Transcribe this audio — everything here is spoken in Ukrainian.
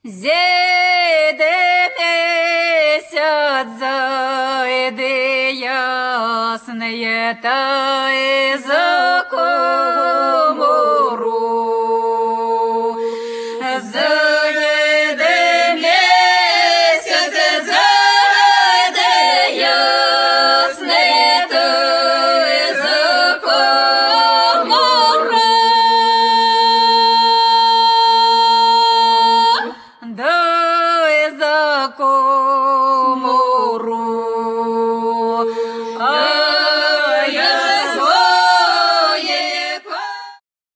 Зійде місяць, зайде ясне, та й за комору. Зайде місяць, зайде ясне, та й за комору. Дай закон.